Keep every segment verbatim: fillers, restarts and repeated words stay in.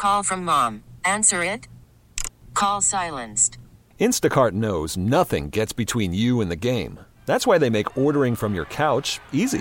Call from mom. Answer it. Call silenced. Instacart knows nothing gets between you and the game. That's why they make ordering from your couch easy.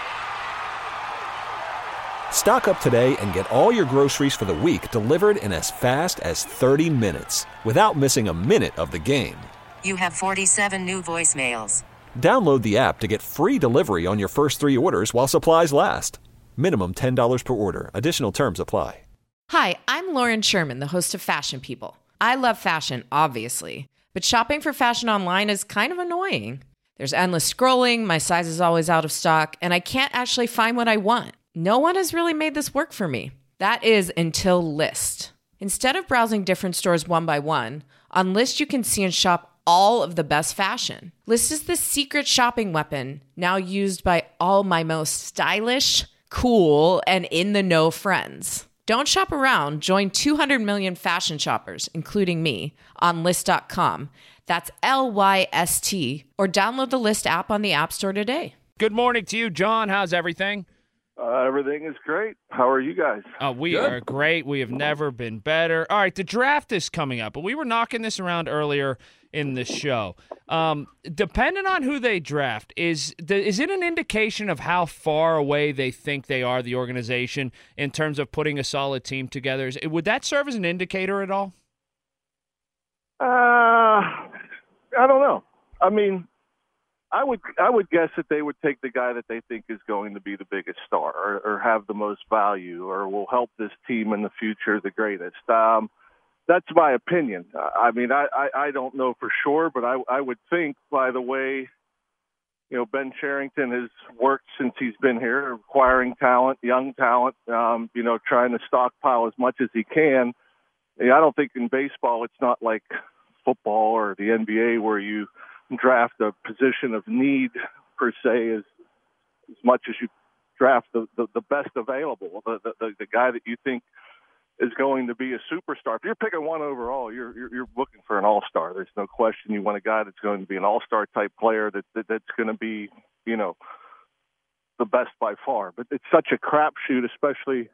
Stock up today and get all your groceries for the week delivered in as fast as thirty minutes without missing a minute of the game. You have forty-seven new voicemails. Download the app to get free delivery on your first three orders while supplies last. Minimum ten dollars per order. Additional terms apply. Hi, I'm Lauren Sherman, the host of Fashion People. I love fashion, obviously, but shopping for fashion online is kind of annoying. There's endless scrolling, my size is always out of stock, and I can't actually find what I want. No one has really made this work for me. That is until Lyst. Instead of browsing different stores one by one, on Lyst you can see and shop all of the best fashion. Lyst is the secret shopping weapon now used by all my most stylish, cool, and in-the-know friends. Don't shop around. Join two hundred million fashion shoppers, including me, on Lyst dot com. That's L Y S T. Or download the Lyst app on the App Store today. Good morning to you, John. How's everything? Uh, everything is great. How are you guys? Uh, we Good. are great. We have never been better. All right, the draft is coming up, and we were knocking this around earlier in the show. Um, depending on who they draft, is the, is it an indication of how far away they think they are, the organization, in terms of putting a solid team together? Is, would that serve as an indicator at all? Uh, I don't know. I mean, I would I would guess that they would take the guy that they think is going to be the biggest star or, or have the most value or will help this team in the future the greatest. Um, that's my opinion. I mean, I, I, I don't know for sure, but I, I would think by the way, you know, Ben Cherington has worked since he's been here, acquiring talent, young talent, um, you know, trying to stockpile as much as he can. I don't think in baseball it's not like football or the N B A where you draft a position of need per se as as much as you draft the, the, the best available, the, the the guy that you think is going to be a superstar. If you're picking one overall, you're you're, you're looking for an all-star. There's no question. You want a guy that's going to be an all-star type player that, that that's going to be, you know, the best by far. But it's such a crapshoot, especially,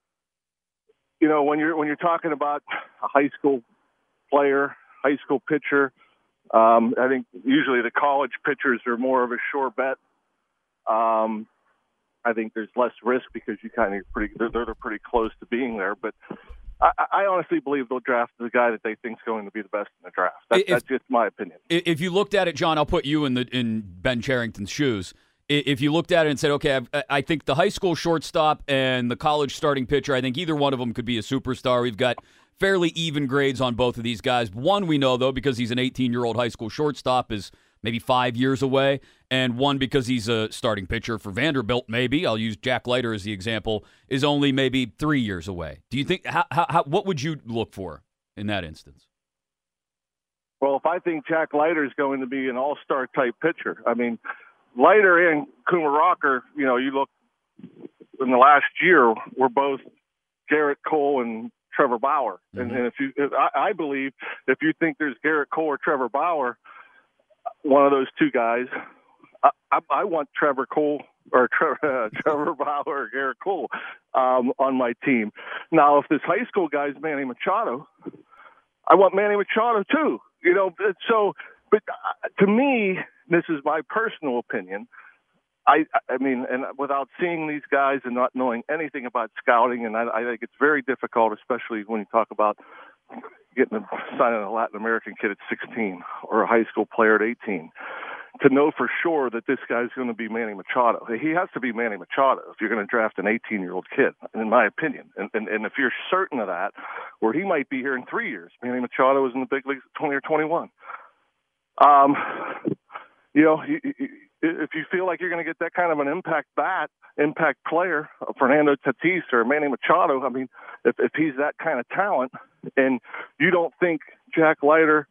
you know, when you're when you're talking about a high school player, high school pitcher. Um, I think usually the college pitchers are more of a sure bet. Um, I think there's less risk because you kind of pretty they're, they're pretty close to being there. But I, I honestly believe they'll draft the guy that they think is going to be the best in the draft. That, if, that's just my opinion. If you looked at it, John, I'll put you in the in Ben Cherington's shoes. If you looked at it and said, okay, I, I think the high school shortstop and the college starting pitcher, I think either one of them could be a superstar. We've got fairly even grades on both of these guys. One we know, though, because he's an eighteen-year-old high school shortstop, is maybe five years away. And one because he's a starting pitcher for Vanderbilt, maybe. I'll use Jack Leiter as the example, is only maybe three years away. Do you think, how, how, what would you look for in that instance? Well, if I think Jack Leiter is going to be an all-star type pitcher, I mean, Leiter and Kumar Rocker, you know, you look in the last year, were both Garrett Cole and Trevor Bauer. Mm-hmm. And, and if you, if I, I believe if you think there's Garrett Cole or Trevor Bauer, one of those two guys, I, I, I want Trevor Cole or Trevor, uh, Trevor Bauer or Garrett Cole um, on my team. Now, if this high school guy is Manny Machado, I want Manny Machado too. You know, so, but to me, this is my personal opinion. I, I mean, and without seeing these guys and not knowing anything about scouting, and I, I think it's very difficult, especially when you talk about getting a, signing a Latin American kid at sixteen or a high school player at eighteen, to know for sure that this guy's going to be Manny Machado. He has to be Manny Machado if you're going to draft an eighteen-year-old kid, in my opinion. And, and, and if you're certain of that, where he might be here in three years, Manny Machado is in the big leagues at twenty or twenty-one. Um, you know, you, you, if you feel like you're going to get that kind of an impact bat, impact player, Fernando Tatis or Manny Machado, I mean, if, if he's that kind of talent, and you don't think Jack Leiter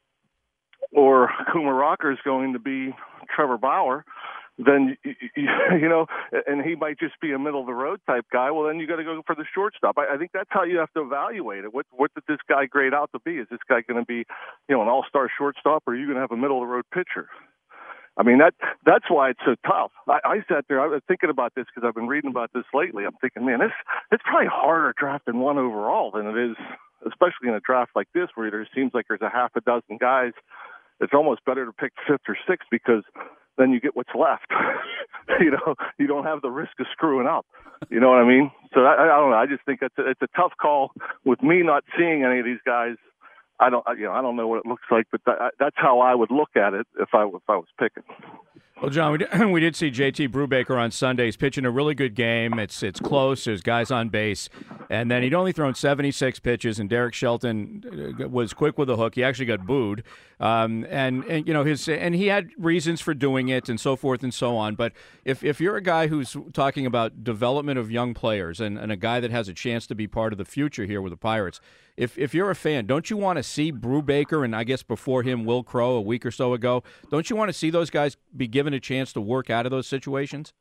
or Kumar Rocker is going to be Trevor Bauer, then, you, you know, and he might just be a middle-of-the-road type guy, well, then you got to go for the shortstop. I, I think that's how you have to evaluate it. What what did this guy grade out to be? Is this guy going to be, you know, an all-star shortstop, or are you going to have a middle-of-the-road pitcher? I mean, that that's why it's so tough. I, I sat there, I was thinking about this because I've been reading about this lately. I'm thinking, man, it's, it's probably harder drafting one overall than it is, especially in a draft like this where there seems like there's a half a dozen guys. It's almost better to pick fifth or sixth because then you get what's left. you know, you don't have the risk of screwing up. You know what I mean? So I, I don't know. I just think it's a, it's a tough call with me not seeing any of these guys. I don't, you know, I don't know what it looks like, but that, that's how I would look at it if I if I was picking. Well, John, we did, we did see J T Brubaker on Sunday. He's pitching a really good game. It's it's close. There's guys on base, and then he'd only thrown seventy-six pitches. And Derek Shelton was quick with a hook. He actually got booed, um, and and you know his and he had reasons for doing it, and so forth and so on. But if if you're a guy who's talking about development of young players and, and a guy that has a chance to be part of the future here with the Pirates, if if you're a fan, don't you want to see Brubaker and I guess before him Will Crowe a week or so ago? Don't you want to see those guys be given a chance to work out of those situations?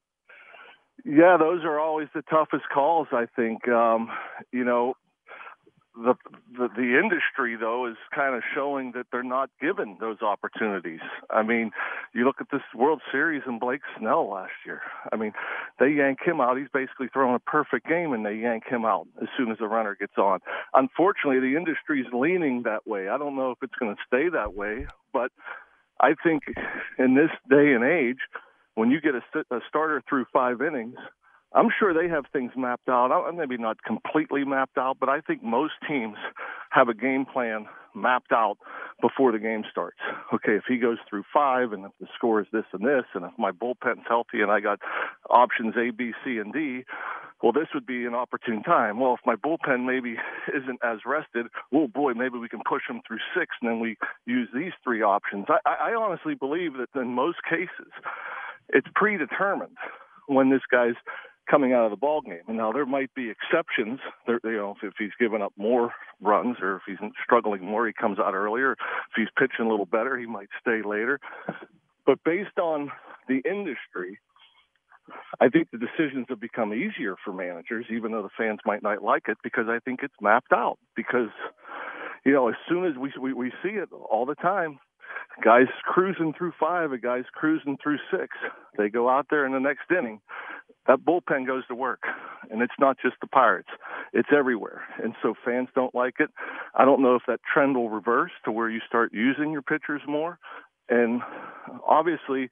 Yeah, those are always the toughest calls, I think. Um, you know, the, the the industry, though, is kind of showing that they're not given those opportunities. I mean, you look at this World Series and Blake Snell last year. I mean, they yank him out. He's basically throwing a perfect game, and they yank him out as soon as the runner gets on. Unfortunately, the industry's leaning that way. I don't know if it's going to stay that way, but I think in this day and age, when you get a, a starter through five innings, I'm sure they have things mapped out. Maybe not completely mapped out, but I think most teams have a game plan mapped out before the game starts. Okay, if he goes through five and if the score is this and this, and if my bullpen's healthy and I got options A, B, C, and D, well, this would be an opportune time. Well, if my bullpen maybe isn't as rested, oh boy, maybe we can push them through six and then we use these three options. I, I honestly believe that in most cases, it's predetermined when this guy's coming out of the ball game. And now there might be exceptions. There, you know, if, if he's given up more runs or if he's struggling more, he comes out earlier. If he's pitching a little better, he might stay later. But based on the industry, I think the decisions have become easier for managers, even though the fans might not like it, because I think it's mapped out. Because, you know, as soon as we we, we see it all the time, guys cruising through five, a guy's cruising through six. They go out there in the next inning. That bullpen goes to work, and it's not just the Pirates. It's everywhere, and so fans don't like it. I don't know if that trend will reverse to where you start using your pitchers more, and obviously,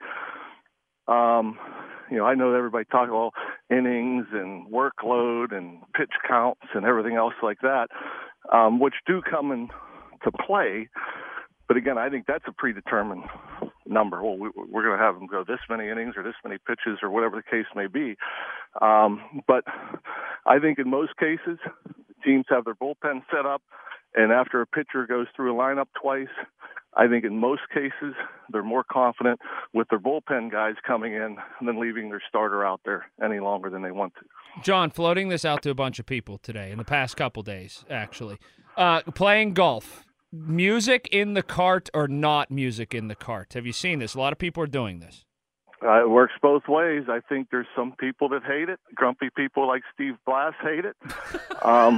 um, you know, I know everybody talks about innings and workload and pitch counts and everything else like that, um, which do come into play. But again, I think that's a predetermined number. Well, we, we're going to have them go this many innings or this many pitches or whatever the case may be. Um, but I think in most cases, teams have their bullpen set up, and after a pitcher goes through a lineup twice, I think in most cases they're more confident with their bullpen guys coming in than leaving their starter out there any longer than they want to. John, floating this out to a bunch of people today, in the past couple days, actually. Uh, playing golf. Music in the cart or not music in the cart? Have you seen this? A lot of people are doing this. Uh, it works both ways. I think there's some people that hate it. Grumpy people like Steve Blass hate it. Um,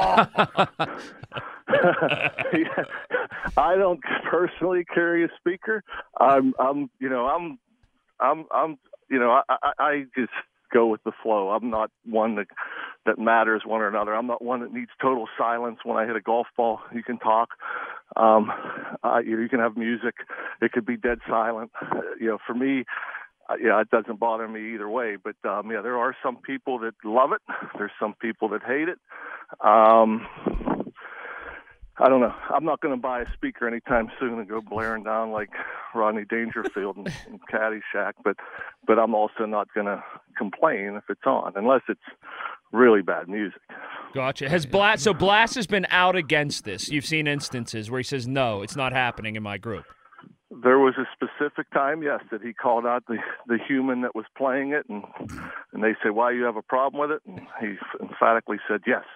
yeah, I don't personally carry a speaker. I'm, I'm, you know, I'm, I'm, I'm, you know, I, I, I just go with the flow. I'm not one that that matters one or another. I'm not one that needs total silence when I hit a golf ball. You can talk. Um, uh, you, you can have music. It could be dead silent. Uh, you know, for me, uh, yeah, it doesn't bother me either way. But um, yeah, there are some people that love it. There's some people that hate it. Um, I don't know. I'm not going to buy a speaker anytime soon and go blaring down like Rodney Dangerfield and, and Caddyshack, but but I'm also not going to complain if it's on, unless it's really bad music. Gotcha. Has Blass, so Blass has been out against this. You've seen instances where he says, no, it's not happening in my group. There was a specific time, yes, that he called out the, the human that was playing it, and and they said, why, you have a problem with it? And he emphatically said, yes,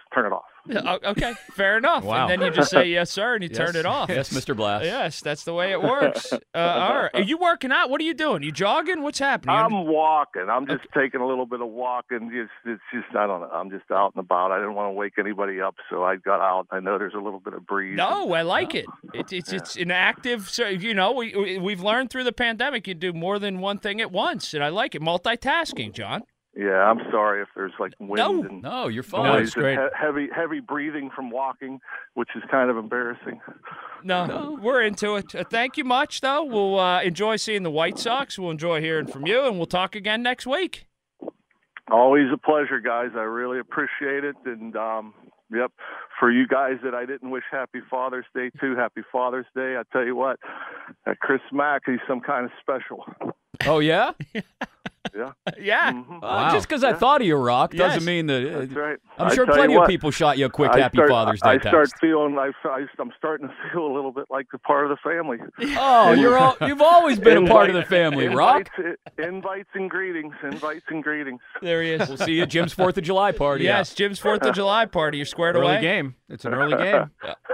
turn it off. Uh, okay, fair enough. Wow. And then you just say yes, sir, and you Yes. turn it off. Yes, Mister Blast. Yes, that's the way it works. Uh, all right. Are you working out? What are you doing? You jogging? What's happening? I'm walking. I'm just taking a little bit of walking. It's, it's just, I don't know. I'm just out and about. I didn't want to wake anybody up, so I got out. I know there's a little bit of breeze. No, I like it. it it's it's an active. So you know, we we- we've learned through the pandemic you do more than one thing at once, and I like it. Multitasking, John. Yeah, I'm sorry if there's like wind No. and No, you're No, fine. it's noise and great. he- heavy, heavy breathing from walking, which is kind of embarrassing. No, we're into it. Uh, thank you much, though. We'll uh, enjoy seeing the White Sox. We'll enjoy hearing from you, and we'll talk again next week. Always a pleasure, guys. I really appreciate it. And, um, yep, for you guys that I didn't wish Happy Father's Day to, Happy Father's Day. I tell you what, that Chris Mack, he's some kind of special. Oh, yeah? Yeah. Yeah. Mhm. Uh, Wow. Just because I thought of you, Rock, Yes. doesn't mean that. uh, That's right. I'm I sure tell you plenty of what, people shot you a quick I Happy start, Father's Day I text. start feeling, I, I, I'm starting to feel a little bit like the part of the family. Oh, you're all, you've always been a part of the family, Rock. Invites, invites and greetings. Invites and greetings. There he is. We'll see you at Jim's fourth of July party. Yes, Jim's fourth of July party. You're squared Early away. game. It's an early game.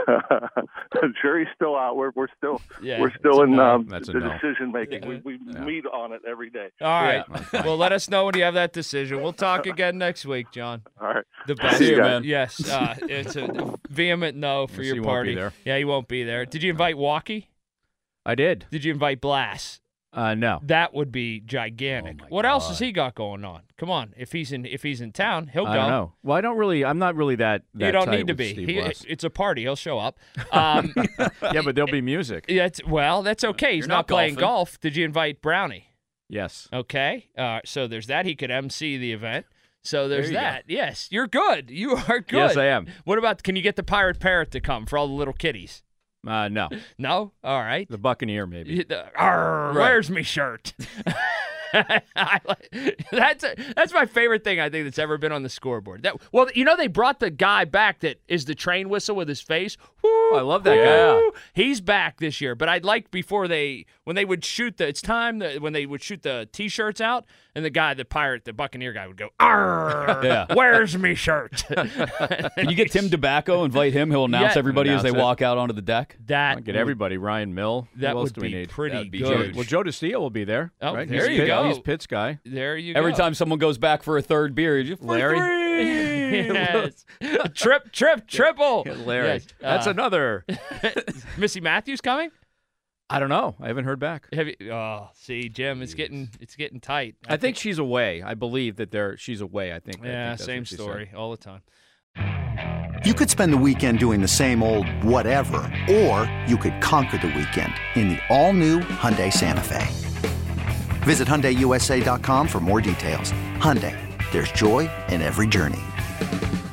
The jury's still out. We're we're still Yeah, we're still it's a in no. um, That's a the no. decision making. Yeah. We we meet on it every day. All right. Yeah. Well, let us know when you have that decision. We'll talk again next week, John. All right. The best. See you, guys. man. Yes, uh, it's a vehement no for Yes, your he won't be party. there. Yeah, he won't be there. Did you invite Walkie? I did. Did you invite Blass? Uh, no. That would be gigantic. Oh, my what else has God. he got going on? Come on, if he's in if he's in town, he'll I go. don't know. Well, I don't really. I'm not really that. that You don't tight need to with be. Steve He, Blass. it's a party. He'll show up. Um, Yeah, but there'll be music. yeah, it's, well, that's okay. He's You're not, not playing golfing. golf. Did you invite Brownie? Yes. Okay. Uh, so there's that. He could M C the event. So there's There you go. that. Yes, you're good. You are good. Yes, I am. What about, can you get the pirate parrot to come for all the little kitties? Uh, no. No? All right. The Buccaneer, maybe. You- the- Arr, Right. Where's me shirt? I like, that's a, that's my favorite thing I think that's ever been on the scoreboard. That well, you know they brought the guy back that is the train whistle with his face. Woo, I love that woo. guy. He's back this year, but I'd like before they when they would shoot the it's time that when they would shoot the T-shirts out and the guy the pirate the Buccaneer guy would go Arr, Yeah. where's me shirt? Can you get Tim Tobacco? Invite him. He'll announce Yeah. everybody as they Announce it. walk out onto the deck. that I'll get would- everybody. Ryan Mill. That Who else would do we be need? pretty That'd be good. huge. Well, Joe DeStio will be there. Oh, right? there he's you Pitt- go. He's Pitt's guy. There you Every go. time someone goes back for a third beer, you just for Larry? three. Yes. Trip, trip, triple. Larry. Yes. That's Uh, another. Missy Matthews coming? I don't know. I haven't heard back. Have you, oh, see, Jim, it's getting it's getting tight. I think she's away. I believe that they're she's away. I think. I think Yeah, that's same what she said. story all the time. You could spend the weekend doing the same old whatever, or you could conquer the weekend in the all-new Hyundai Santa Fe. Visit Hyundai U S A dot com for more details. Hyundai, there's joy in every journey.